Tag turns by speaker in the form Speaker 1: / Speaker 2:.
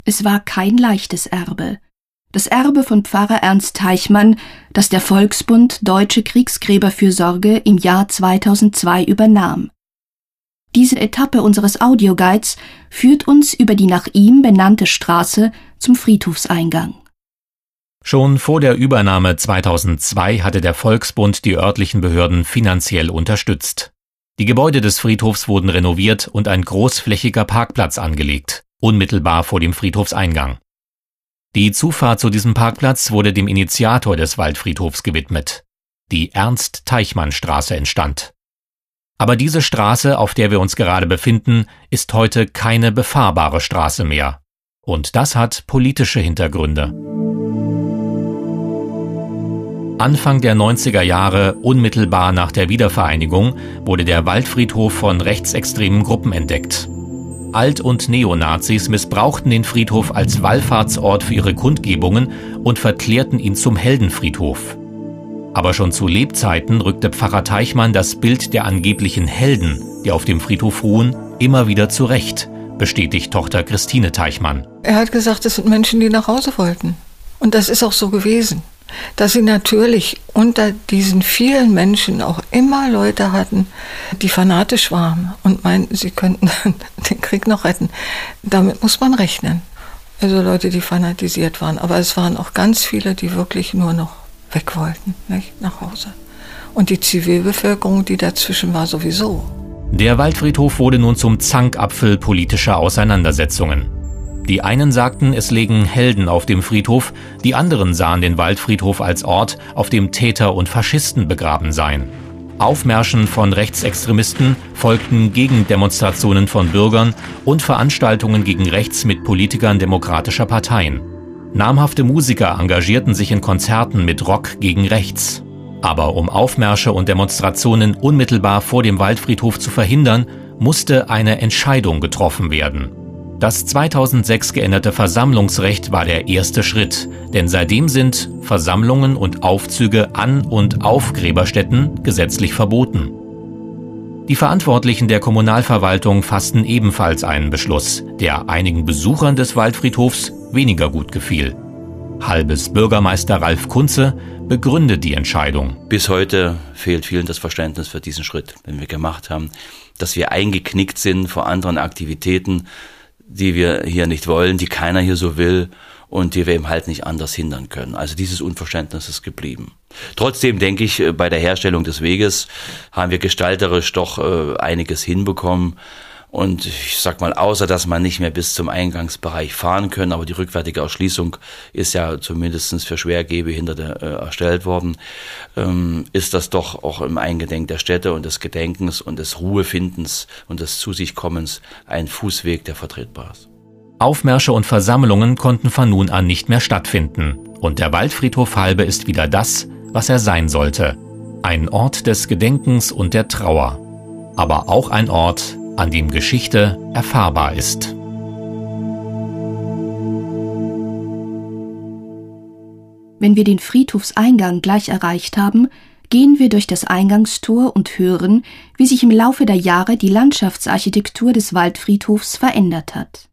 Speaker 1: Es war kein leichtes Erbe. Das Erbe von Pfarrer Ernst Teichmann, das der Volksbund Deutsche Kriegsgräberfürsorge im Jahr 2002 übernahm. Diese Etappe unseres Audioguides führt uns über die nach ihm benannte Straße zum Friedhofseingang.
Speaker 2: Schon vor der Übernahme 2002 hatte der Volksbund die örtlichen Behörden finanziell unterstützt. Die Gebäude des Friedhofs wurden renoviert und ein großflächiger Parkplatz angelegt, unmittelbar vor dem Friedhofseingang. Die Zufahrt zu diesem Parkplatz wurde dem Initiator des Waldfriedhofs gewidmet. Die Ernst-Teichmann-Straße entstand. Aber diese Straße, auf der wir uns gerade befinden, ist heute keine befahrbare Straße mehr. Und das hat politische Hintergründe. Anfang der 90er Jahre, unmittelbar nach der Wiedervereinigung, wurde der Waldfriedhof von rechtsextremen Gruppen entdeckt. Alt- und Neonazis missbrauchten den Friedhof als Wallfahrtsort für ihre Kundgebungen und verklärten ihn zum Heldenfriedhof. Aber schon zu Lebzeiten rückte Pfarrer Teichmann das Bild der angeblichen Helden, die auf dem Friedhof ruhen, immer wieder zurecht, bestätigt Tochter Christine Teichmann.
Speaker 3: Er hat gesagt, es sind Menschen, die nach Hause wollten. Und das ist auch so gewesen. Dass sie natürlich unter diesen vielen Menschen auch immer Leute hatten, die fanatisch waren und meinten, sie könnten den Krieg noch retten. Damit muss man rechnen. Also Leute, die fanatisiert waren. Aber es waren auch ganz viele, die wirklich nur noch weg wollten, nicht nach Hause. Und die Zivilbevölkerung, die dazwischen war, sowieso.
Speaker 2: Der Waldfriedhof wurde nun zum Zankapfel politischer Auseinandersetzungen. Die einen sagten, es lägen Helden auf dem Friedhof, die anderen sahen den Waldfriedhof als Ort, auf dem Täter und Faschisten begraben seien. Aufmärschen von Rechtsextremisten folgten Gegendemonstrationen von Bürgern und Veranstaltungen gegen rechts mit Politikern demokratischer Parteien. Namhafte Musiker engagierten sich in Konzerten mit Rock gegen rechts. Aber um Aufmärsche und Demonstrationen unmittelbar vor dem Waldfriedhof zu verhindern, musste eine Entscheidung getroffen werden. Das 2006 geänderte Versammlungsrecht war der erste Schritt, denn seitdem sind Versammlungen und Aufzüge an und auf Gräberstätten gesetzlich verboten. Die Verantwortlichen der Kommunalverwaltung fassten ebenfalls einen Beschluss, der einigen Besuchern des Waldfriedhofs weniger gut gefiel. Halbes Bürgermeister Ralf Kunze begründet die Entscheidung.
Speaker 4: Bis heute fehlt vielen das Verständnis für diesen Schritt, den wir gemacht haben, dass wir eingeknickt sind vor anderen Aktivitäten, die wir hier nicht wollen, die keiner hier so will und die wir eben halt nicht anders hindern können. Also dieses Unverständnis ist geblieben. Trotzdem denke ich, bei der Herstellung des Weges haben wir gestalterisch doch einiges hinbekommen. Und ich sag mal, außer dass man nicht mehr bis zum Eingangsbereich fahren können, aber die rückwärtige Erschließung ist ja zumindest für Schwergehbehinderte erstellt worden, ist das doch auch im Eingedenk der Städte und des Gedenkens und des Ruhefindens und des Zu-sich-Kommens ein Fußweg, der vertretbar ist.
Speaker 2: Aufmärsche und Versammlungen konnten von nun an nicht mehr stattfinden. Und der Waldfriedhof Halbe ist wieder das, was er sein sollte. Ein Ort des Gedenkens und der Trauer. Aber auch ein Ort, an dem Geschichte erfahrbar ist.
Speaker 1: Wenn wir den Friedhofseingang gleich erreicht haben, gehen wir durch das Eingangstor und hören, wie sich im Laufe der Jahre die Landschaftsarchitektur des Waldfriedhofs verändert hat.